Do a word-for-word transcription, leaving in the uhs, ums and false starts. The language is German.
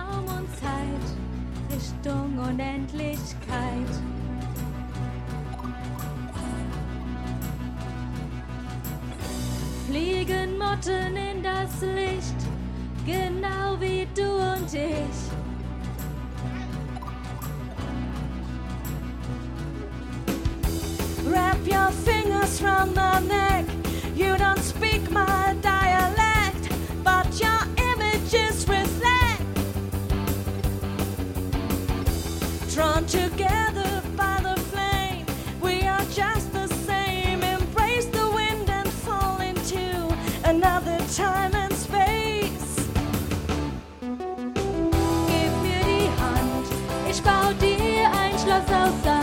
Raum und Zeit, Richtung Unendlichkeit. Fliegen Motten in das Licht, genau wie du und ich. Wrap your fingers round my neck. You don't speak my dialect, but your images reflect. Drawn together by the flame, we are just the same. Embrace the wind and fall into another time and space. Gib mir die Hand, ich bau dir ein Schloss aus Sand.